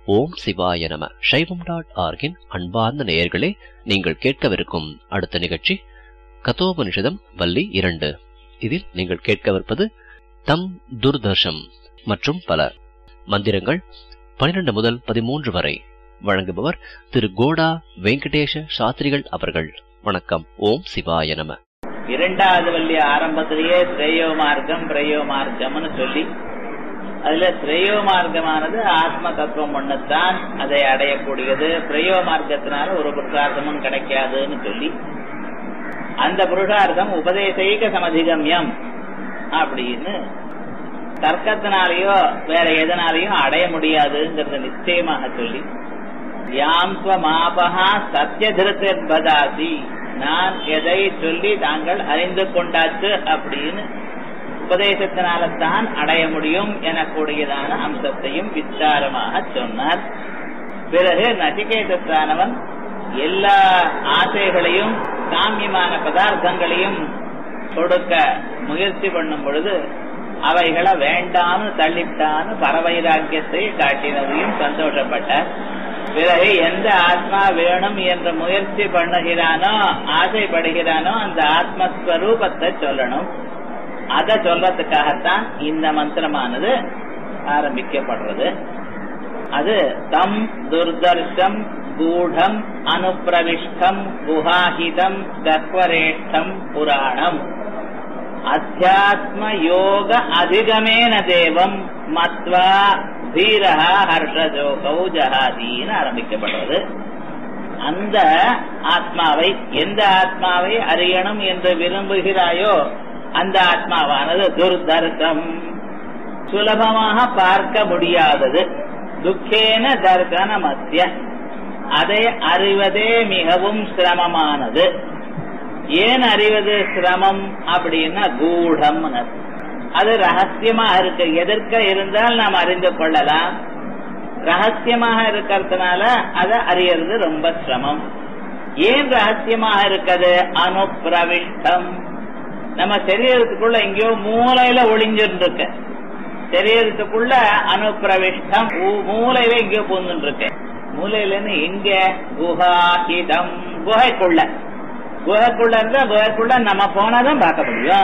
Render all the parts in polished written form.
ஓம் சிவாய நம. சைவம்.org-இன் அன்பார்ந்த நேயர்களே, நீங்கள் கேட்கவிருக்கும் அடுத்த நிகழ்ச்சி கதோபனிஷதம் வள்ளி 2. இதில் நீங்கள் கேட்கவிருப்பது தம் துர்தர்ஷம் மற்றும் பல மந்திரங்கள் 12 முதல் 13 வரை. வழங்குபவர் திரு கோடா வெங்கடேஷ சாஸ்திரிகள் அவர்கள். வணக்கம். ஓம் சிவாய நம. இரண்டாவது வள்ளி ஆரம்பத்திலேயே ஸ்ரேயோ மார்க்கம் பிரயோ மார்க்கம்னு சொல்லி, அதுல ஸ்ரேயோ மார்க்கமானது ஆத்ம தத்துவம் ஒண்ணுத்தான் அதை அடையக்கூடியது, பிரயோ மார்க்கத்தினால ஒரு புருஷார்த்தமும் கிடைக்காதுன்னு சொல்லி, அந்த புருஷார்த்தம் உபதேசைக சமதிகம்யம் அப்படின்னு தர்க்கத்தினாலேயோ வேற எதனாலேயும் அடைய முடியாதுங்கிறத நிச்சயமாக சொல்லி, யாம் ஸ்வமாபஹா சத்யதிருத்தபதாசி, நான் எதை சொல்லி தாங்கள் அறிந்து கொண்டாச்சு அப்படின்னு உபதேசத்தினால்தான் அடைய முடியும் எனக்கூடியதான அம்சத்தையும் விஸ்தாரமாக சொன்னார். பிறகு நசிகேதத்தானவன் எல்லா ஆசைகளையும் காமியமான பதார்த்தங்களையும் கொடுக்க முயற்சி பண்ணும் பொழுது அவைகளை வேண்டாம்னு தள்ளிட்டான்னு பரவைராக்கியத்தை காட்டினதையும் சந்தோஷப்பட்டார். பிறகு எந்த ஆத்மா வேணும் என்று முயற்சி பண்ணுகிறானோ ஆசைப்படுகிறானோ அந்த ஆத்மஸ்வரூபத்தை சொல்லணும். அதை சொல்றதுக்காகத்தான் இந்த மந்திரமானது ஆரம்பிக்கப்படுறது. அது தம் துர்தர்ஷம் கூடம் அனுப்பிரவிஷ்டம் குஹாஹிதம் கக்வரேஷ்டம் புராணம் அத்தியாத்ம யோக அதிகமேன தேவம் மத்வா தீரஹா ஹர்ஷஜோகௌ ஜஹாதீன்னு ஆரம்பிக்கப்படுறது. அந்த ஆத்மாவை, எந்த ஆத்மாவை அறியணும் என்று விரும்புகிறாயோ அந்த ஆத்மாவானது துர்தர்ஷம், சுலபமாக பார்க்க முடியாதது, துக்கேன தர்சனமஸ்ய, அதை அறிவதே மிகவும் சிரமமானது. ஏன் அறிவது சிரமம் அப்படின்னா கூடம், அது ரகசியமா இருக்கு. எதற்க இருந்தால் நாம் அறிந்து கொள்ளலாம், ரகசியமாக இருக்கிறதுனால அதை அறியறது ரொம்ப சிரமம். ஏன் ரகசியமாக இருக்குது? அனுப்பிரவிஷ்டம், நம்ம சரீரத்துக்குள்ள எங்கேயோ மூளையில ஒளிஞ்சுட்டு இருக்கு. சரீரத்துக்குள்ள அனுப்பிரவிஷ்டம், மூளையில எங்கேயோ பூந்துட்டு இருக்கு. மூளையிலன்னு எங்க? குஹாஹிதம், குகைக்குள்ள. குகைக்குள்ள இருந்தா குகைக்குள்ள நம்ம போனாதான் பார்க்க முடியும்.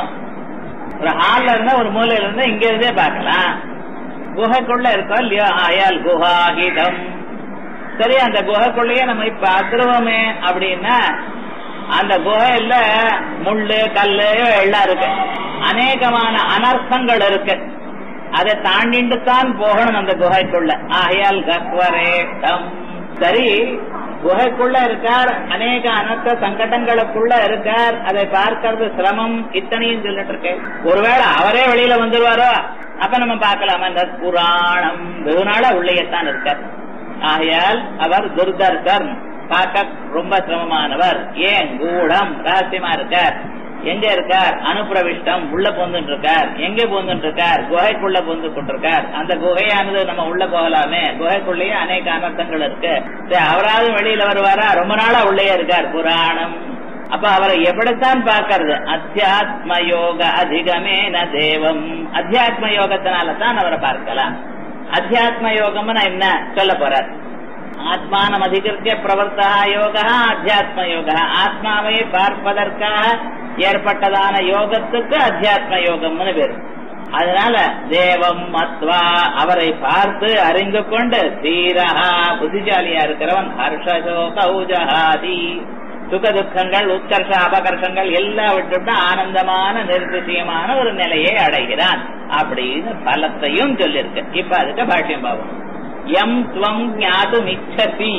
ஒரு ஹால்ல இருந்தா ஒரு மூலையில இருந்தா இங்க இருந்தே பார்க்கலாம். குகைக்குள்ள இருக்கோம் இல்லையோ, ஆயால் குஹாஹிதம். சரி, அந்த குகைக்குள்ளேயே நம்ம இப்ப அத்துருவோமே அப்படின்னா அந்த குகையில முள்ளு கல்லு எல்லாம் இருக்கு, அநேகமான அனர்த்தங்கள் இருக்கு. அதை தாண்டிட்டு தான் போகணும் அந்த குகைக்குள்ள. ஆகையால் கக்வரேஷ்டம். சரி, குகைக்குள்ள இருக்கார், அநேக அனர்த்த சங்கடங்களுக்குள்ள இருக்கார், அதை பார்க்கறது சிரமம், இத்தனையும் சொல்லிட்டு இருக்கேன். ஒருவேளை அவரே வெளியில வந்துருவாரோ அப்ப நம்ம பார்க்கலாமா? இந்த புராணம் வெகுநாள உள்ளேயத்தான் இருக்கார். ஆகையால் அவர் துர்தர்ஷர், பார்க்க ரொம்ப சிரமமானவர். ஏன்? கூடம், ரகசியமா இருக்கார். எங்க இருக்கார்? அனுப்பிரவிஷ்டம், உள்ள போந்துட்டு இருக்கார். எங்க போந்துட்டு இருக்கார்? குகைக்குள்ள போந்து கொண்டிருக்கார். அந்த குகையானது நம்ம உள்ள போகலாமே, குகைக்குள்ளேயே அநேக அனர்த்தங்கள் இருக்கு. அவராவது வெளியில வருவாரா? ரொம்ப நாளா உள்ளே இருக்கார். புராணம். அப்ப அவரை எப்படித்தான் பார்க்கறது? அத்தியாத்ம யோக அதிகமேன தேவம், அத்தியாத்ம யோகத்தினால்தான் அவரை பார்க்கலாம். அத்தியாத்ம யோகம்னு என்ன சொல்ல போறார்? ஆத்மானம் அதிகிருத்திய பிரவர்த்தா யோகா அத்தியாத்ம யோகா, ஆத்மாவை பார்ப்பதற்காக ஏற்பட்டதான யோகத்துக்கு அத்தியாத்ம யோகம்னு பேரு. அதனால தேவம் மத்வா, அவரை பார்த்து அறிந்து கொண்டு தீரஹா, புத்திசாலியா இருக்கிறவன் ஹர்ஷசோகௌ ஜஹாதி, சுக துக்கங்கள் உத்கர்ஷ அபகர்ஷங்கள் எல்லாம் விட்டுவிட்டு ஆனந்தமான நிர்திசயமான ஒரு நிலையை அடைகிறான் அப்படின்னு பலத்தையும் சொல்லியிருக்கு. இப்ப அதுக்கு பாஷ்யம் பாவம். எம் துவம் ஞாதும் இச்சதி,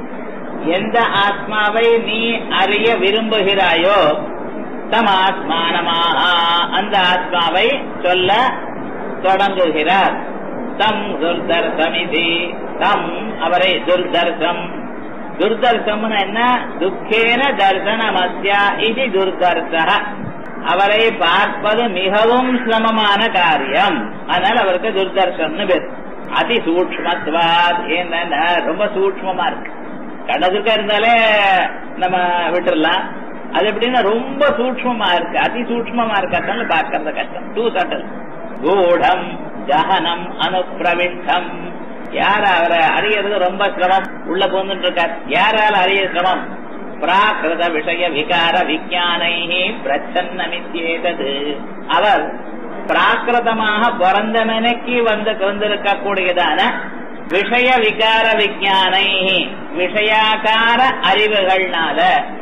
எந்த ஆத்மாவை நீ அறிய விரும்புகிறாயோ தம் ஆத்மானமாக, அந்த ஆத்மாவை சொல்ல தொடங்குகிறார். தம் துர்தர்ஷமிதி, தம் அவரை துர்தர்ஷம். துர்தர்ஷம் என்ன? துக்கேன தர்சனமஸ்யா இது துர்தர்ஷ, அவரை பார்ப்பது மிகவும் சிரமமான காரியம். அதனால அவருக்கு துர்தர்ஷம்னு பேர். அதி சூக்ஷ்மத்வாத், என்ன ரொம்ப சூக்ஷ்மமா இருக்கு. கடதுக்க இருந்தாலே நம்ம விட்டுடலாம், அது எப்படின்னா ரொம்ப சூக்ஷ்மமா இருக்கு, அதி சூக்ஷ்மமா இருக்கிறதுனால பார்க்கறது கஷ்டம். டூ சட்டல். கூடம் ஜஹனம் அனுப்பிரவிஷ்டம், யார் அவரை அறியறது ரொம்ப சிரமம், உள்ள போந்துட்டு இருக்கார். யாரால அறிய சிரமம்? பிராகிருத விஷய விகார விஞ்ஞானை பிரச்சன்னமித்யேதது. அவர் பிராகிருதமாக பிறந்த மனைக்கு வந்திருக்கக்கூடியதான விஷய விகார விஞ்ஞானை, விஷயாகார அறிவுகள்னால,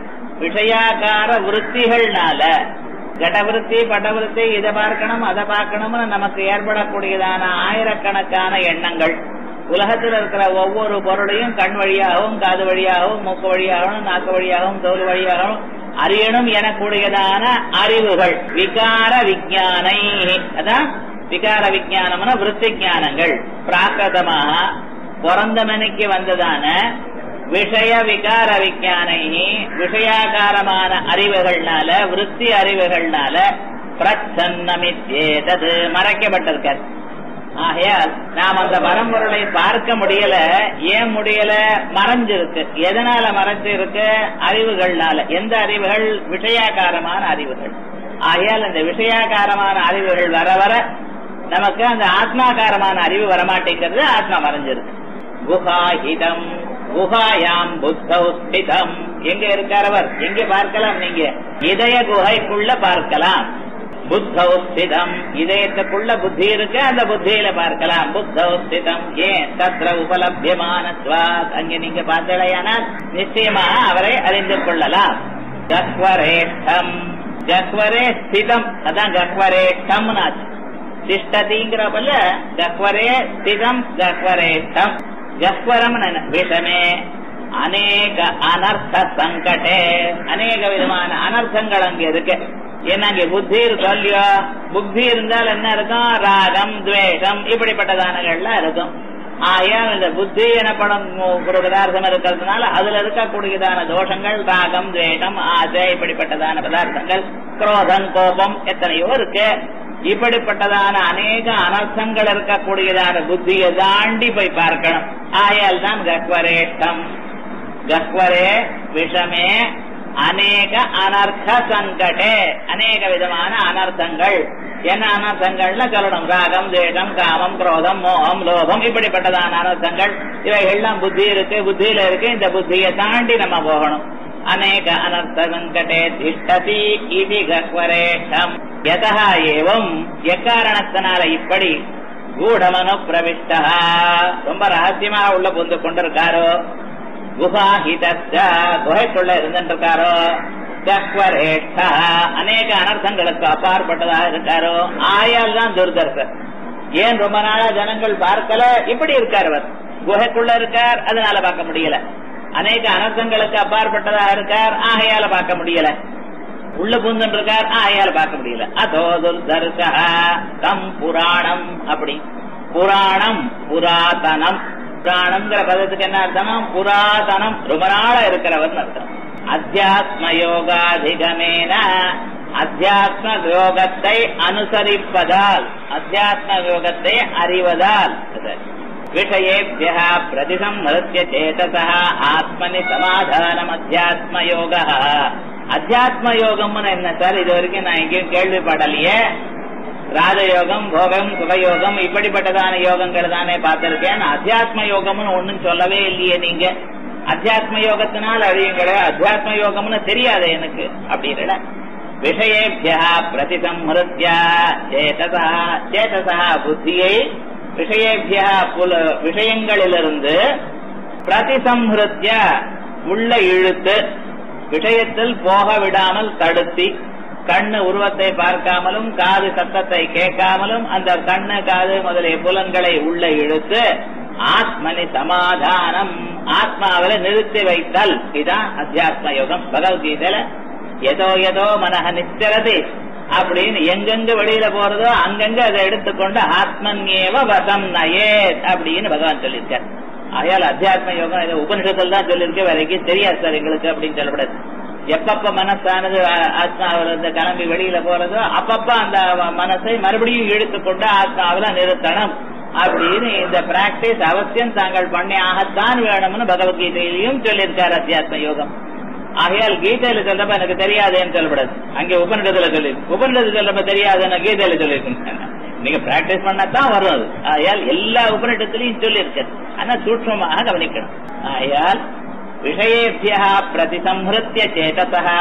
விஷயாகார விருத்திகள்னால, கடவிருத்தி படவிருத்தி, இதை பார்க்கணும் அதை பார்க்கணும்னு நமக்கு ஏற்படக்கூடியதான ஆயிரக்கணக்கான எண்ணங்கள், உலகத்தில் இருக்கிற ஒவ்வொரு பொருளையும் கண் வழியாகவும் காது வழியாகவும் மூக்கு வழியாகவும் நாக்கு வழியாகவும் தோல் வழியாகவும் அறியணும் எனக்கூடியதான அறிவுகள் விகார விஞ்ஞானை. அதான் விகார விஞ்ஞானம்னா விருத்தி ஞானங்கள். பிராகிருதமாக பிறந்த மனைக்கு வந்ததான விஷய விகார விஞ்ஞானை, விஷயாகாரமான அறிவுகள்னால, விருத்தி அறிவுகள்னால பிரச்சன்னமித்யேதது மறைக்கப்பட்டிருக்க. ஆகையால் நாம் அந்த பரம்பொருளை பார்க்க முடியல. ஏன் முடியல? மறைஞ்சிருக்கு. எதனால மறைஞ்சிருக்கு? அறிவுகள்னால. எந்த அறிவுகள்? விஷயாகாரமான அறிவுகள். ஆகையால் அந்த விஷயாகாரமான அறிவுகள் வர வர நமக்கு அந்த ஆத்மாகாரமான அறிவு வரமாட்டேங்கிறது. ஆத்மா மறைஞ்சிருக்கு. குஹாஹிதம், குஹாயாம் புத்தௌ ஸ்திதம். எங்க இருக்கார் அவர்? எங்க பார்க்கலாம்? நீங்க இதய குகைக்குள்ள பார்க்கலாம். புத்தௌ ஸ்திதம், இதயத்துக்குள்ள புத்தி இருக்கு, அந்த புத்தியில பார்க்கலாம். புத்தௌ ஸ்திதம். ஏன்? தத்ர உபலப்யமானத்வாத். அங்கே நீங்க பார்த்தலையானால் நிச்சயமா அவரை அறிந்து கொள்ளலாம். கக்வரேஷ்டம், கக்வரே ஸ்திதம். அதான் கக்வரேஷ்டம் ஆச்சு. திஷ்டதிங்கிறப்பல கக்வரே ஸ்திதம் கக்வரேஷ்டம். கக்வரம் விஷமே அநேக அனர்த்த சங்கடே, அநேக விதமான அனர்த்தங்கள் அங்க இருக்கு. ஏன்னா அங்கே புத்தி இருக்கும் இல்லையோ? புத்தி இருந்தால் என்ன இருக்கும்? ராகம் துவேஷம் இப்படிப்பட்டதானங்கள்லாம் இருக்கும். ஆகையால் இந்த புத்தி எனப்படும் ஒரு பதார்த்தம் இருக்கிறதுனால அதுல இருக்கக்கூடியதான தோஷங்கள் ராகம் துவேஷம் ஆசை இப்படிப்பட்டதான பதார்த்தங்கள், குரோதம் கோபம் எத்தனையோ இருக்கு. இப்படிப்பட்டதான அநேக அனர்த்தங்கள் இருக்கக்கூடியதான புத்தியை தாண்டி போய் பார்க்கணும். ஆயால் தான் கக்வரேஷ்டம். கக்வரே விஷமே அநேக அனர்த்த சங்கடே, அநேக விதமான அனர்த்தங்கள். என்ன அனர்த்தங்கள்ல சொல்லணும்? ராகம் தேசம் காமம் குரோதம் மோகம் லோகம் இப்படிப்பட்டதான அனர்த்தங்கள். இவைகள்லாம் புத்தி இருக்கு, புத்தியில இருக்கு. இந்த புத்தியை தாண்டி நம்ம போகணும். அநேக அனர்த்த சங்கடே திஷ்டதி இது கக்வரேஷம். யதா ஏவம், எக்காரணத்தினால இப்படி கூடமனு பிரவிஷ்டா, ரொம்ப ரகசியமா உள்ள புந்து கொண்டிருக்காரோ, குஹாஹிதஸ்ய குகைக்குள்ள இருந்திருக்காரோ, கக்வரேஷ்டா அநேக அனர்த்தங்களுக்கு அப்பாற்பட்டதாக இருக்காரோ. ஆயால் தான் துர்தர்சர். ஏன் ரொம்ப நாளா ஜனங்கள் பார்க்கல? இப்படி இருக்கார் அவர், குகைக்குள்ள இருக்கார், அதனால பார்க்க முடியல. அநேக அனர்த்தங்களுக்கு அப்பாற்பட்டதாக இருக்கார், ஆகையால பார்க்க முடியல. உள்ள பூந்தன் இருக்கார், ஆகையால பார்க்க முடியல. அதோ துர்தர்ஷா தம் புராணம். அப்படி புராணம் புராதனம். புராணம்ங்கிற பதத்துக்கு என்ன அர்த்தம்? புராதனம், ரொம்ப நாளா இருக்கிறவர் அர்த்தம். அத்தியாத்ம யோகாதிகமேன, அத்தியாத்ம யோகத்தை அனுசரிப்பதால், அத்தியாத்ம யோகத்தை அறிவதால், விஷயேபிய பிரதிசம்ஹ்ருத்ய சேதசா ஆத்மனி சமாதானம் அத்தியாத்ம யோக. அத்தியாத்ம யோகம்னு என்ன சார்? இது வரைக்கும் நான் எங்கேயும் கேள்விப்படலையே. ராஜயோகம், போகம், சுகயோகம் இப்படிப்பட்டதான யோகங்கள் தானே பார்த்திருக்கேன். அத்தியாத்ம யோகம்னு ஒன்னும் சொல்லவே இல்லையே நீங்க. அத்தியாத்ம யோகத்தினால் அழியுங்களே, அத்தியாத்ம யோகம்னு தெரியாது எனக்கு அப்படின்ற. விஷயேபிய பிரதிசம்ஹ்ருத்ய சேதசா, சேதசா புத்தியை, விஷயேபிய விஷயங்களிலிருந்து, பிரதிசம்ஹ்ருத்ய உள்ள இழுத்து, விஷயத்தில் போக விடாமல் தடுத்தி, கண்ணு உருவத்தை பார்க்காமலும் காது சத்தத்தை கேட்காமலும் அந்த கண்ணு காது முதலிய புலன்களை உள்ள இழுத்து, ஆத்மனி சமாதானம் ஆத்மாவில நிறுத்தி வைத்தல். இதுதான் அத்தியாத்ம யோகம். பகவத்கீதையில எதோ எதோ மனஹ நிச்சரதி அப்படின்னு எங்கெங்க வெளியில போறதோ அங்கங்க அதை எடுத்துக்கொண்டு ஆத்மன்யேவ வசம் நயேத் அப்படின்னு பகவான் சொல்லியிருக்கார். ஆகையால் அத்தியாத்ம யோகம் இதை உபனிஷத்தில் தான் சொல்லியிருக்க, வரைக்கும் தெரியாது சார் எங்களுக்கு அப்படின்னு சொல்லக்கூடாது. எப்பப்ப மனசானது ஆத்மாவிலிருந்து கிளம்பி வெளியில போறதோ அப்பப்ப அந்த மனசை மறுபடியும் இழுத்துக்கொண்டு ஆத்மாவில நிறுத்தணும் அப்படின்னு இந்த பிராக்டிஸ் அவசியம் தாங்கள் பண்ணி ஆகத்தான் வேணும்னு பகவத்கீதையிலையும் சொல்லியிருக்காரு அத்தியாத்ம யோகம். ஆகையால் கீதையில சொல்றப்ப எனக்கு தெரியாதுன்னு சொல்லப்படாது, அங்கே உபநிடத்துல சொல்லி, உபநிடத்துல சொல்றப்ப தெரியாதுன்னு கீதையில சொல்லியிருக்கேன். நீங்க பிராக்டிஸ் பண்ணத்தான் வரும் அது. ஆகையால் எல்லா உபநிடத்திலையும் சொல்லி இருக்கு. ஆனா சூட்சமாக கவனிக்கணும். ஆகையால் விஷயேபியா பிரதிசம்ஹிருத்திய சேதசா,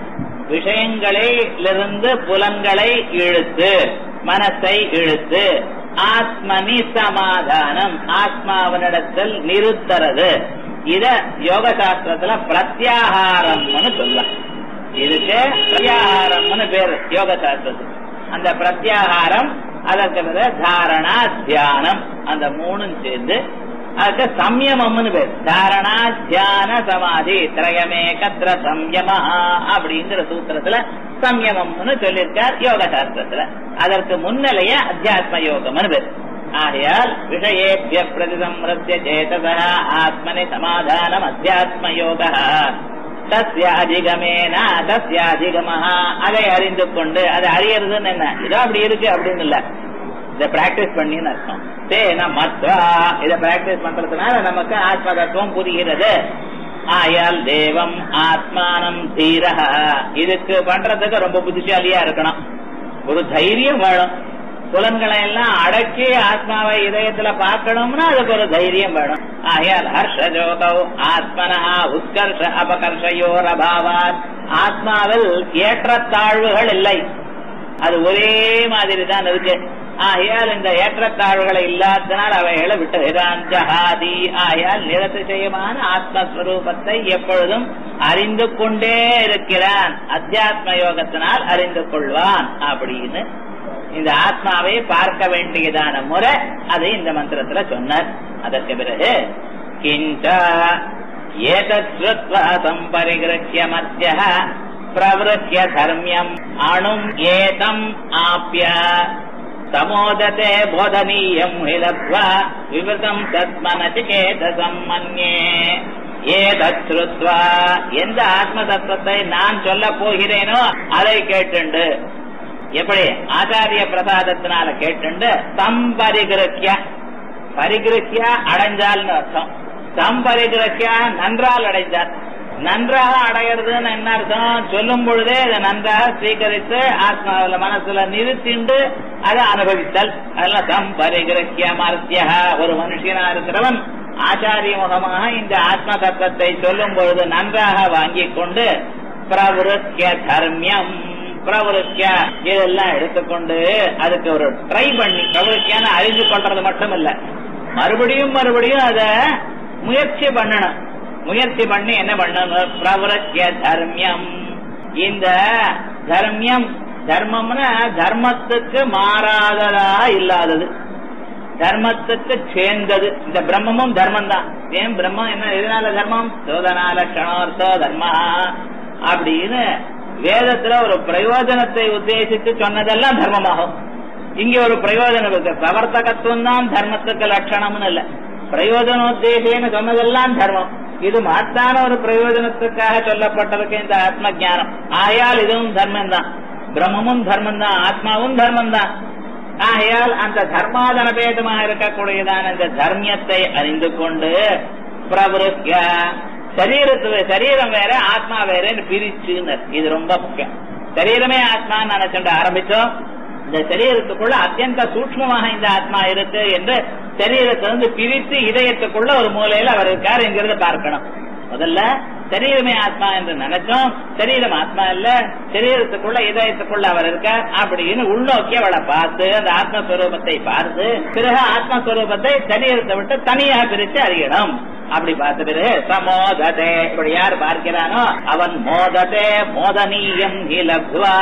விஷயங்களிலிருந்து புலன்களை இழுத்து மனசை இழுத்து ஆத்மனி சமாதானம் ஆத்மாவனிடத்தில் நிறுத்துறது. இத யோக சாஸ்திரத்துல பிரத்யாகாரம்னு சொல்லலாம். இதுக்கு பிரத்யாகாரம்னு பேரு யோக சாஸ்திரத்துக்கு. அந்த பிரத்யாகாரம், அதற்கு தாரணா தியானம், அந்த மூணும் சேர்ந்து அதுக்கு சம்யமம்னு பேர். தாரணா தியான சமாதி திரயமேகத்ர சம்யமா அப்படிங்கிற சூத்திரத்துல சம்யமம்னு சொல்லியிருக்கார் யோக சாஸ்திரத்துல. அதற்கு முன்னிலைய அத்தியாத்ம யோகம்னு பேர். ஆகையால் விஷயேபிய பிரதிசம்ஹிருத்ய சேதசா ஆத்மனி சமாதானம் அத்தியாத்ம யோக. தஸ்ய அதிகமேன தஸ்ய அதிகமஹா, அதை அறிந்து கொண்டு, அதை அறியறதுன்னு என்ன, இதோ அப்படி இருக்கு அப்படின்னு இல்ல, இதை பிராக்டிஸ் பண்ணின்னு அர்த்தம். தேன மத்வா, இதை பிராக்டிஸ் பண்றதுனால நமக்கு ஆத்ம தத்துவம் புரிகிறது. ஆயால் தேவம் ஆத்மானம் தீரஹ, இதுக்கு பண்றதுக்கு ரொம்ப புத்திசாலியா இருக்கணும், ஒரு தைரியம் வேணும். புலன்களை எல்லாம் அடக்கி ஆத்மாவை இதயத்துல பார்க்கணும்னா அதுக்கு ஒரு தைரியம் வேணும். ஆகையால் ஹர்ஷஜோகௌ ஆத்மனா உத்கர்ஷ அபகர்ஷயோர் அபாவாத், ஆத்மாவில் ஏற்றத்தாழ்வுகள் இல்லை, அது ஒரே மாதிரி தான் இருக்கு. ஆகையால் இந்த ஏற்றத்தாழ்வுகளை இல்லாதனால் அவைகளை விட்டுகிறான். ஜஹாதி, ஆகையால் நிரதிசயமான ஆத்மஸ்வரூபத்தை எப்பொழுதும் அறிந்து கொண்டே இருக்கிறான். அத்தியாத்ம யோகத்தினால் அறிந்து கொள்வான் அப்படின்னு இந்த ஆத்மாவை பார்க்க வேண்டியதான முறை அதை இந்த மந்திரத்துல சொன்னார். அதற்கு பிறகு கிஞ்ச ஏதத் ஸ்ருத்வா சம்பரிக்ருஹ்ய மத்யஹ பிரவ்ருஹ்ய தர்ம்யம் அணும் ஏதம் ஆப்ய சமோததே போதனீயம் ஹிலத்வா விவதம் தத்மனசிகேதசம் மன்யே. ஏதத் ஸ்ருத்வா, எந்த ஆத்ம தத்துவத்தை நான் சொல்ல போகிறேனோ அதை கேட்டுண்டு, எப்படி ஆச்சாரிய பிரசாதத்தினால கேட்டுண்டு, சம்பரிகிருஹ்ய, பரிகிருஹ்ய அடைஞ்சால்னு அர்த்தம். சம்பரிகிருஹ்ய நன்றால் அடைஞ்சால். நன்றாக அடையிறதுன்னு என்ன அர்த்தம், சொல்லும் பொழுதே அதை நன்றாக ஸ்வீகரித்து ஆத்மாவில மனசுல நிறுத்திண்டு அதை அனுபவித்தல். அதெல்லாம் சம்பரிகிருஹ்ய மர்த்திய, ஒரு மனுஷனா இருக்கிறவன் ஆச்சாரிய முகமாக இந்த ஆத்ம தத்துவத்தை சொல்லும் பொழுது நன்றாக வாங்கிக் கொண்டு பிரவருத்திய தர்மியம், பிரவருத்தியா இதெல்லாம் எடுத்துக்கொண்டு அதுக்கு ஒரு ட்ரை பண்ணி, பிரவருத்தியான அறிந்து கொள்றது மட்டும் இல்ல, மறுபடியும் மறுபடியும் அத முயற்சி பண்ணணும். முயற்சி பண்ணி என்ன பண்ணணும், பிரவருத்திய தர்மியம். இந்த தர்மியம், தர்மம்னா தர்மத்துக்கு மாறாததா இல்லாதது, தர்மத்துக்கு சேர்ந்தது. இந்த பிரம்மமும் தர்மம் தான். ஏன் பிரம்மம் என்ன, எதனால தர்மம், சோதனால கணோர்த்தோ தர்மா அப்படின்னு வேதத்துல ஒரு பிரயோஜனத்தை உத்தேசித்து சொன்னதெல்லாம் தர்மமாகும். இங்க ஒரு பிரயோஜனம் இருக்கு, பிரவர்த்தகத்துவம் தான் தர்மத்துக்கு லட்சணம்னு இல்ல, பிரயோஜனோத்தேசேன்னு சொன்னதெல்லாம் தர்மம். இது மாத்தான ஒரு பிரயோஜனத்துக்காக சொல்லப்பட்டிருக்கு இந்த ஆத்ம ஜானம். ஆயால் இதுவும் தர்மம் தான், பிரம்மமும் தர்மம் தான், ஆத்மாவும் தர்மம் தான். ஆகையால் அந்த தர்மாதனபேதமாக இருக்கக்கூடியதான இந்த தர்மியத்தை அறிந்து கொண்டு பிரவருத்திய, சரீரம் வேற ஆத்மா வேறன்னு பிரிச்சுன்னு, இது ரொம்ப முக்கியம். சரீரமே ஆத்மான்னு நினைச்சுட்டு ஆரம்பிச்சோம், இந்த சரீரத்துக்குள்ள அத்தியந்த சூக்ஷ்மமாக இந்த ஆத்மா இருக்கு என்று சரீரத்தை வந்து பிரித்து இதயத்துக்குள்ள ஒரு மூலையில அவர் இருக்கார் என்கிறத பார்க்கணும். முதல்ல சரீரமே ஆத்மா என்று நினைச்சோம், சரீரம் ஆத்மா இல்ல, சரீரத்துக்குள்ள இதயத்துக்குள்ள அவர் இருக்கார் அப்படின்னு உள்நோக்கி அவளை பார்த்து அந்த ஆத்மஸ்வரூபத்தை பார்த்து பிறகு ஆத்மஸ்வரூபத்தை சரீரத்தை விட்டு தனியாக பிரித்து அறியணும். அப்படி பார்த்த பிறகு சமோததே, இப்படி யார் பார்க்கிறானோ அவன் மோததே மோதனீயம் இலத்வா,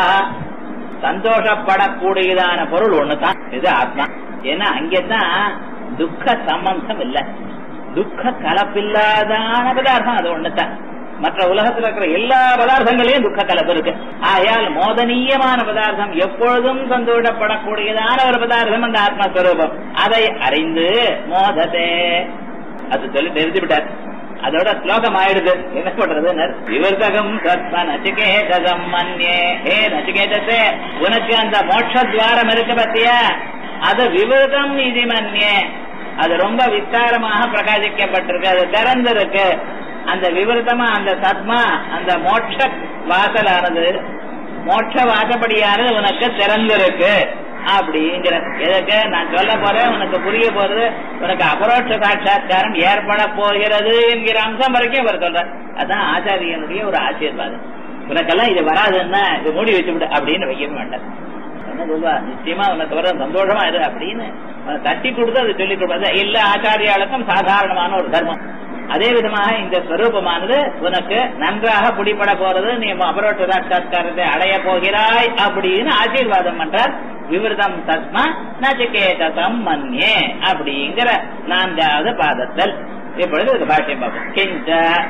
சந்தோஷப்படக்கூடியதான பொருள் ஒண்ணுதான் இது ஆத்மா. ஏன்னா அங்கேதான் துக்க சம்பந்தம் இல்ல, துக்க கலப்பில்லாதான பதார்த்தம் அது ஒண்ணுதான். மற்ற உலகத்தில் இருக்கிற எல்லா பதார்த்தங்களையும் துக்க கலப்பு இருக்கு. ஆகையால் மோதனீயமான பதார்த்தம், எப்பொழுதும் சந்தோஷப்படக்கூடியதான ஒரு பதார்த்தம் அந்த ஆத்மஸ்வரூபம். அதை அறிந்து மோததே, அது சொல்லி தெரிஞ்சு விட்டார். அதோட ஸ்லோகம் ஆயிடுது. என்ன பண்றது, விவர்த்தகம் தத்ம நசிகேதம் மன்யே. ஹே நசிகேதே, உனக்கு அந்த மோட்சத்வாரம் இருக்கு பத்தியா, அது விவர்த்தம் நிதி மன்யே, அது ரொம்ப விஸ்தாரமாக பிரகாசிக்கப்பட்டிருக்கு, அது திறந்திருக்கு. அந்த விவருத்தமா அந்த சத்மா அந்த மோட்ச வாசலானது, மோட்ச வாசப்படியானது உனக்கு திறந்திருக்கு. அப்படிங்கிற எதுக்கு நான் சொல்ல போறேன், உனக்கு புரிய போறது, உனக்கு அபரோட்ச சாட்சா்காரம் ஏற்பட போகிறது என்கிற அம்சம் வரைக்கும் இவர் சொல்ற. அதான் ஆச்சாரியனுடைய ஒரு ஆசீர்வாதம். உனக்கெல்லாம் இது வராதுன்னா இது மூடி வச்சுவிடு அப்படின்னு வைக்க மாட்டார். என்ன சொல்வா, நிச்சயமா உனக்கு வர சந்தோஷமா இரு அப்படின்னு தட்டி கொடுத்து அதை சொல்லிக் கொடுப்பது இல்ல. ஆச்சாரியாளுக்கும் சாதாரணமான ஒரு தர்மம். அதே விதமாக இந்த ஸ்வரூபமானது உனக்கு நன்றாக பிடிபட போறது, நீ அபரோட்ச சாட்சா்காரத்தை அடைய போகிறாய் அப்படின்னு ஆசீர்வாதம் பண்றார். விவருதம் தஸ்மா நச்சிகேதம் மன்யே அப்படிங்கிற 4வது பாதத்தில் இப்பொழுது இது பாஷ்யம் பார்ப்போம். கிஞ்ச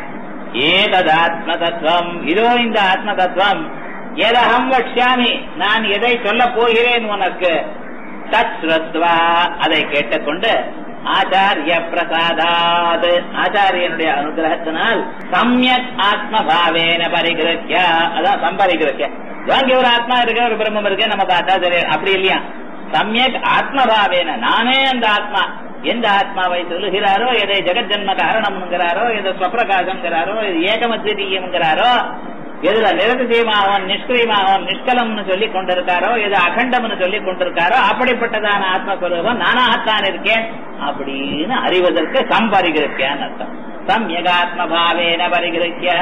ஏததாத்ம தத்துவம், இதோ இந்த ஆத்ம தத்துவம், எதகம் வக்ஷ்யாமி நான் எதை சொல்ல போகிறேன் உனக்கு, தத் ஸ்ருத்வா அதை கேட்டுக்கொண்டு, ஆச்சாரிய பிரசாதாத் ஆச்சாரியனுடைய அனுகிரகத்தினால், சம்யக் ஆத்மபாவேன பரிகிருக்கிய, அதான் சம்பரிகிருக்கிய, வாங்கி ஒரு ஆத்மா இருக்க ஒரு பிரம்மம் இருக்க நமக்கு ஆச்சாரியர் அப்படி இல்லையா, சம்யக் ஆத்மபாவேன நானே அந்த ஆத்மா, எந்த ஆத்மாவை சொல்லுகிறாரோ, எதை ஜெகஜன்ம காரணம்ங்கிறாரோ, எதை ஸ்வப்பிரகாசம்ங்கிறாரோ, எது ஏகமத்விதீயம்ங்கிறாரோ, எதுல நிரதிசயமாகவும் நிஷ்கிரியமாகவும் நிஷ்கலம்னு சொல்லி கொண்டிருக்காரோ, எது அகண்டம்னு சொல்லி கொண்டிருக்காரோ அப்படிப்பட்டதான ஆத்மஸ்வரூபம் நானாகத்தான் இருக்கேன் அப்படின்னு அறிவதற்கு சம்பரிகிருக்கியான்னு அர்த்தம். சம்யகாத்மபாவேன பரிகிருக்கிய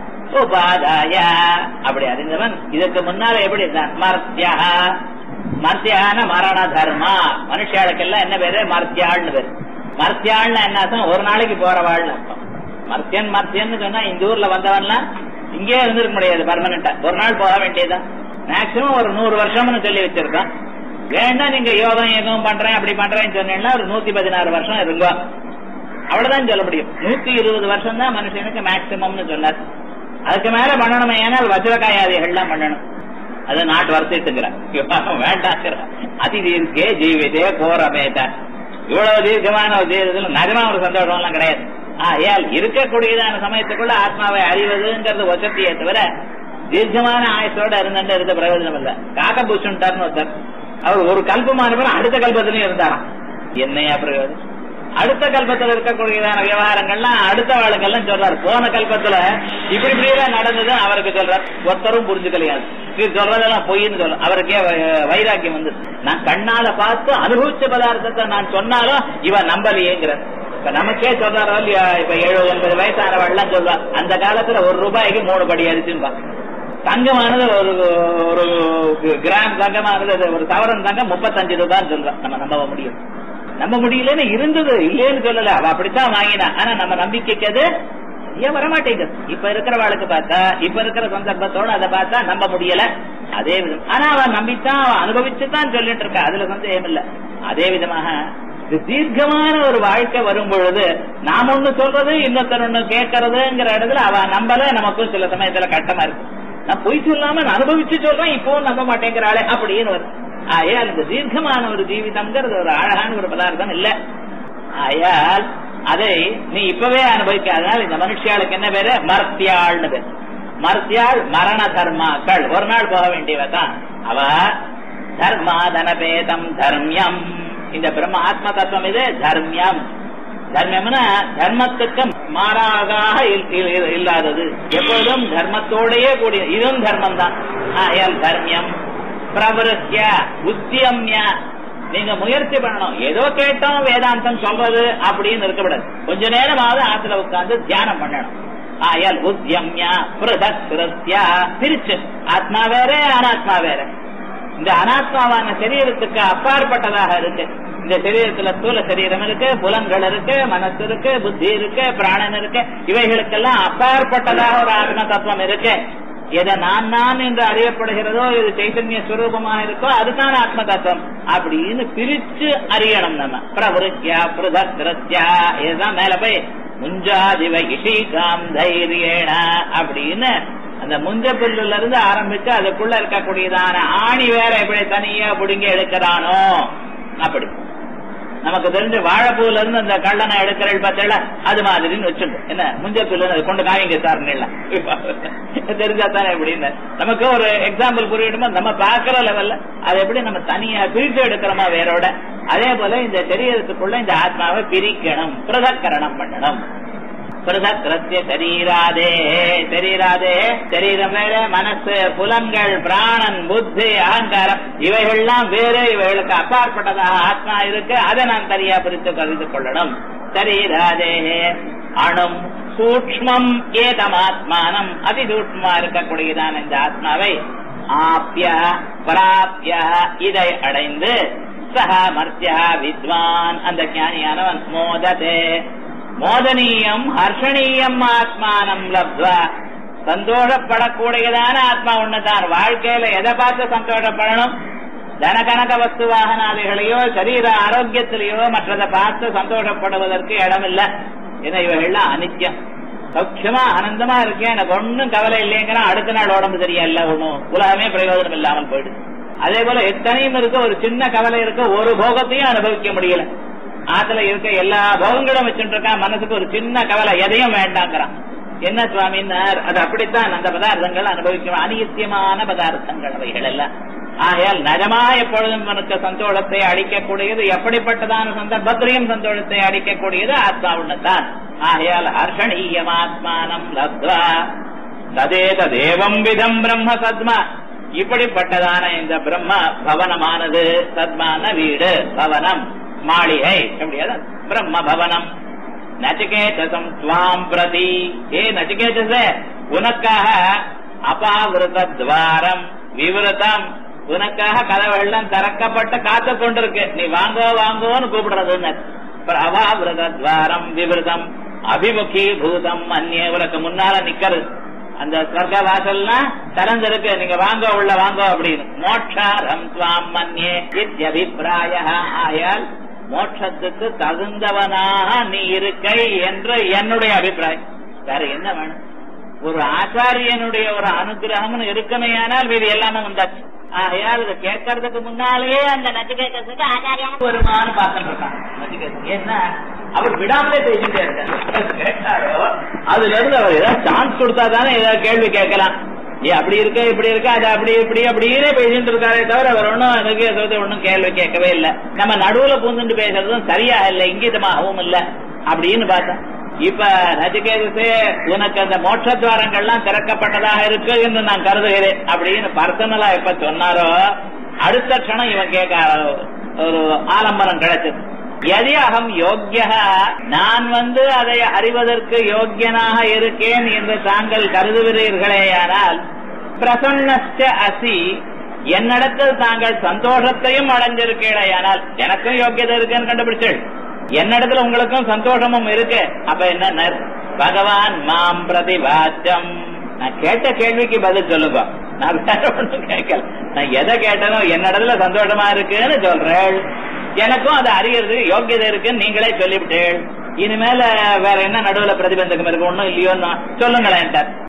உபாதாய அப்படி அறிந்தவன் இதற்கு முன்னால எப்படி மர்த்தியா, மர்த்தியான மரண தர்மா, மனுஷாளுக்கெல்லாம் என்ன பேரு மர்த்தியாள்னு பேரு. மர்த்தியாள்னா என்ன அர்த்தம், ஒரு நாளைக்கு போறவாள்னு அர்த்தம். மர்த்தியன் மர்த்தியன்னு சொன்னா இந்த ஊர்ல வந்தவன்லாம் இங்கே இருந்திருக்க முடியாது, பர்மனண்டா ஒரு நாள் போக வேண்டியதுதான். மேக்சிமம் ஒரு 100 வருஷம்னு சொல்லி வச்சிருக்கோம். வேண்டாம் நீங்க யோகம் ஏகம் பண்றேன் அப்படி பண்றேன்னு சொன்னீங்கன்னா ஒரு 116 வருஷம் இருங்க, அவ்வளவுதான் சொல்ல முடியும். 120 வருஷம் தான் மனுஷனுக்கு மேக்சிமம்னு சொன்னார். அதுக்கு மேல பண்ணணுமே, ஏன்னால் வஜ்ரகாயாதிகள்லாம் பண்ணணும். அது நாட்டு வருஷத்துங்கிறான் வேண்டாங்கிற அதி தீர்க்கே ஜீவிதே கோரமேத, இவ்வளவு தீர்க்கமான ஒரு ஜீவிதத்துல நிஜமா ஒரு சந்தோஷம் எல்லாம் கிடையாது. ஏல் இருக்கக்கூடியதான சமயத்துக்குள்ள ஆத்மாவை அறிவதுங்கிறது வசதியை தவிர தீர்க்கமான ஆயுசோட இருந்த பிரயோஜனம் இல்ல. காக்கபூஷன்டார்னு ஒருத்தர், அவர் ஒரு கல்பமான பேர் அடுத்த கல்பத்திலையும் இருந்தாராம். என்னையா பிரயோஜனம்? அடுத்த கல்பத்துல இருக்கக்கூடியதான விவகாரங்கள்லாம் அடுத்த வாழ்க்கெல்லாம் சொல்றாரு. போன கல்பத்துல இப்படி இப்படியெல்லாம் நடந்தது அவருக்கு சொல்றார். ஒருத்தரும் புரிஞ்சுக்கலையாது, சொல்றதெல்லாம் பொய்ன்னு சொல்ற. அவருக்கே வைராக்கியம் வந்து, நான் கண்ணால பார்த்து அனுபவிச்ச பதார்த்தத்தை நான் சொன்னாலும் இவன் நம்பலையேங்கிற. இப்ப நமக்கே சொல்றாரோ இல்லையா, இப்ப 70-80 வயசானவள்லாம் சொல்றா, அந்த காலத்துல 1 ரூபாய்க்கு 3 படி அரிசின்னு. தங்கமானது ஒரு கிராம் தங்கமானது ஒரு சவரன் தங்கம் 35 ரூபான்னு சொல்றான். நம்ம நம்ப முடியும்? நம்ப முடியலன்னு இருந்தது, இல்லேன்னு சொல்லல, அவ அப்படித்தான் வாங்கினா. ஆனா நம்ம நம்பிக்கைக்கு அது ஏன் வரமாட்டேங்குது? இப்ப இருக்கிறவாளுக்கு பார்த்தா, இப்ப இருக்கிற சந்தர்ப்பத்தோட அதை பார்த்தா நம்ப முடியல. அதே விதம், ஆனா அவன் நம்பித்தான், அவன் அனுபவிச்சுதான் சொல்லிட்டு இருக்கா, அதுல சந்தேகம் இல்ல. அதே விதமாக தீர்க்கமான ஒரு வாழ்க்கை வரும் பொழுது நாம் ஒண்ணு சொல்றது இன்னொருத்தர் ஒண்ணு கேட்கறதுங்கிற இடத்துல அவ நம்பல, நமக்கும் சில சமயத்துல கட்டமா இருக்கு. நான் பொய் சொல்லாம நான் அனுபவிச்சு சொல்றேன், இப்பவும் நம்ப மாட்டேங்கிறாளே அப்படின்னு வரும். ஆயால் இந்த தீர்க்கமான ஒரு ஜீவிதம்ங்கிறது ஒரு அழகான ஒரு பதார்த்தம் இல்ல. ஆயால் அதை நீ இப்பவே அனுபவிக்காதனால இந்த மனுஷியாளுக்கு என்ன பேரு மர்த்தியாள்னு பேரு. மர்த்தியாள் மரண தர்மாக்கள், ஒரு நாள் போக வேண்டியவதான் அவ. தர்மாதனபேதம் தர்மியம், இந்த பிரம்ம ஆத்ம தத்துவம் இது தர்மியம். தர்மியம்னா தர்மத்துக்கு மாறாக இல்லாதது, எப்பொழுதும் தர்மத்தோடையே கூடிய, இதுவும் தர்மம் தான். தர்மியம் பிரவருத்திய உத்தியம்ய, நீங்க முயற்சி பண்ணணும். ஏதோ கேட்டோம் வேதாந்தம் சொல்றது அப்படின்னு இருக்கக்கூடாது. கொஞ்ச நேரமாவது ஆத்துல உட்கார்ந்து தியானம் பண்ணணும். ஆயால் உத்தியம்யா பிரதக்ருத்யா, பிரிச்சு ஆத்மா வேற அனாத்மா வேற. இந்த அனாத்மாவான சரீரத்துக்கு அப்பாற்பட்டதாக இருக்கு. இந்த சரீரத்துல ஸ்தூல சரீரம் இருக்கு, புலன்கள் இருக்கு, மனசு இருக்கு, புத்தி இருக்கு, பிராணன் இருக்கு. இவைகளுக்கெல்லாம் அப்பாற்பட்டதாக ஒரு ஆத்ம தத்துவம் இருக்கு. எதை நான் என்று அறியப்படுகிறதோ, இது சைத்தன்ய ஸ்வரூபமாக இருக்கோ அதுதான் ஆத்ம தத்துவம் அப்படின்னு பிரிச்சு அறியணும் நம்ம. பிரவருத்தியா பிரதக்ருத்யா, இதுதான் மேல போய் முஞ்சாதிவ இஷிகாம் தைரியேன அப்படின்னு அந்த முஞ்ச புல்லுல இருந்து ஆரம்பிச்சு அதுக்குள்ள இருக்கக்கூடியதான ஆணி வேற எப்படி தனியா புடுங்கி எடுக்கிறானோ அப்படி. நமக்கு தெரிஞ்ச வாழைப்பூல இருந்து அந்த கள்ளனை எடுக்கிறள் பார்த்தா அது மாதிரின்னு வச்சுட்டு என்ன முஞ்ச புல்லு கொண்டு காய்ங்க சார்லாம் தெரிஞ்சாத்தானே எப்படின்னு நமக்கு ஒரு எக்ஸாம்பிள் புரியணுமோ. நம்ம பாக்குற லெவல்ல அது எப்படி நம்ம தனியா பிரிச்சு எடுக்கிறோமா வேறோட, அதே போல இந்த சரீரத்துக்குள்ள இந்த ஆத்மாவை பிரிக்கணும், பிரதக்கரணம் பண்ணணும். பிரசக்ரத்ய சரீராதே சரீராதே சரீரம் வேற, மனசு, புலன்கள், பிராணன், புத்தி, அகங்காரம் இவைகள்லாம் வேறு, இவைகளுக்கு அப்பாற்பட்டதாக ஆத்மா இருக்கு. அதை நான் சரியா பிரித்து கருது கொள்ளணும். சரீராதே அணும் சூக்ஷ்மம் ஏதமாத்மானம் அதி சூக்ஷ்மமா இருக்கக்கூடியதான இந்த ஆத்மாவை ஆப்ய பிராப்ய இதை அடைந்து சஹ மர்த்தியா வித்வான் அந்த ஞானியானவன் மோததே மோதனீயம் ஹர்ஷணீயம் ஆத்மானம் லப்த்வா சந்தோஷப்படக்கூடியதான ஆத்மா ஒண்ணுதான். வாழ்க்கையில எதை பார்த்து சந்தோஷப்படணும்? தனகனக வஸ்து வாகனாதிகளையோ சரீர ஆரோக்கியத்திலேயோ மற்றதை பார்த்து சந்தோஷப்படுவதற்கு இடம் இல்லை. ஏன்னா இவைகள்லாம் அனித்தியம். சௌக்கியமா ஆனந்தமா இருக்கேன், எனக்கு ஒன்னும் கவலை இல்லைங்கிற அடுத்த நாள் உடம்பு சரியில்லை, ஒண்ணும் உலகமே பிரயோஜனம் இல்லாமல் போயிடுது. அதே போல எத்தனையும் இருக்க, ஒரு சின்ன கவலை இருக்க, ஒரு போகத்தையும் அனுபவிக்க முடியல. ஆத்துல இருக்க எல்லா போகங்களும் வச்சுட்டு இருக்கான், மனசுக்கு ஒரு சின்ன கவலை, எதையும் வேண்டாங்கிறான். என்ன சுவாமின்னார்? அது அப்படித்தான் அந்த பதார்த்தங்கள் அனுபவிக்கும் அனித்தியமான பதார்த்தங்கள் அவைகள் எல்லாம். ஆகையால் நஜமா எப்பொழுதும் மனுக்கு சந்தோஷத்தை அளிக்கக்கூடியது, எப்படிப்பட்டதான சந்தர்ப்பத்திலையும் சந்தோஷத்தை அளிக்கக்கூடியது ஆத்மா ஒண்ணுதான். ஆகையால் ஹர்ஷணீயம் ஆத்மானம் லப்த்வா ததேத தேவம் விதம் பிரம்ம சத்மா இப்படிப்பட்டதான இந்த பிரம்ம பவனமானது, சத்மான வீடு, பவனம் மாளிகை, எப்படியாது பிரம்ம பவனம். நச்சிகேதசம் துவாம் பிரதி, ஏ நச்சிகேதச உனக்காக அபாவிருத துவாரம் விவருத்தம், உனக்காக கதவுகள்லாம் திறக்கப்பட்டு காத்து கொண்டிருக்கு. நீ வாங்கோ வாங்கோன்னு கூப்பிடுறது. அபாவிருத துவாரம் விவருத்தம் அபிமுகி பூதம் அந்நிய, உனக்கு முன்னால நிக்கிறது அந்த ஸ்வர்க வாசல்னா திறந்திருக்கு, நீங்க வாங்கோ உள்ள வாங்கோ அப்படின்னு. மோட்சாரம் துவாம் மன்யே இத்யபிப்ராய, ஆயால் மோட்சத்துக்கு தகுந்தவனாக நீ இருக்கை என்று என்னுடைய அபிப்பிராயம். வேற என்ன வேணும்? ஒரு ஆச்சாரியனுடைய ஒரு அனுகிரகம் இருக்கணையானால் இது எல்லாமே வந்தாச்சு. ஆகையால் இதை கேட்கறதுக்கு முன்னாலேயே அந்த நச்சிகேதத்துக்கு ஆச்சாரியம் வருமானு பார்த்துட்டு இருக்கான். நச்சிகேதன் என்ன அவர் விடாமலே பேசிட்டே இருக்காரு. கேட்டாரோ அதுல இருந்து அவர் ஏதாவது சான்ஸ் கொடுத்தா தானே ஏதாவது கேள்வி கேட்கலாம். அப்படி இருக்க இப்படி இருக்க அது அப்படி இப்படி அப்படியே பேசிட்டு இருக்காரே தவிர அவர் ஒன்னும் நச்சிகேதத்தை ஒன்னும் கேள்வி கேட்கவே இல்லை. நம்ம நடுவுல பூந்துட்டு பேசுறதும் சரியா இல்லை, இங்கிதமாகவும் இல்லை அப்படின்னு பார்த்தா. இப்ப நச்சிகேதத்தே உனக்கு அந்த மோட்சத்வாரங்கள்லாம் திறக்கப்பட்டதாக இருக்கு என்று நான் கருதுகிறேன் அப்படின்னு பர்சனலா எப்ப சொன்னாரோ அடுத்த க்ஷணம் இவன் கேட்க ஒரு ஆலம்பரம் கிடைச்சது. எதி அகம் யோக்கிய, நான் அதை அறிவதற்கு யோக்கியனாக இருக்கேன் என்று தாங்கள் கருதுகிறீர்களேயானால் பிரசன்னஸ்ட அசி, என்னிடத்தில் தாங்கள் சந்தோஷத்தையும் அடைஞ்சிருக்கேடையானால் எனக்கும் யோக்கியதை இருக்குன்னு கண்டுபிடிச்சேன். என்னிடத்துல உங்களுக்கும் சந்தோஷமும் இருக்கு. அப்ப என்ன பகவான் மாம் பிரதிபாச்சம், நான் கேட்ட கேள்விக்கு பதில் சொல்லுங்க. நான் வேற ஒன்றும் கேட்கல. நான் எதை கேட்டனோ என்னிடத்துல சந்தோஷமா இருக்குன்னு சொல்றேன். எனக்கும் அதை அறியறதுக்கு யோக்கியதை இருக்குன்னு நீங்களே சொல்லிவிட்டேன். இனிமேல வேற என்ன நடுவுல பிரதிபந்தகம் இருக்கு? ஒன்னும் இல்லையோ சொல்லுங்களேன்.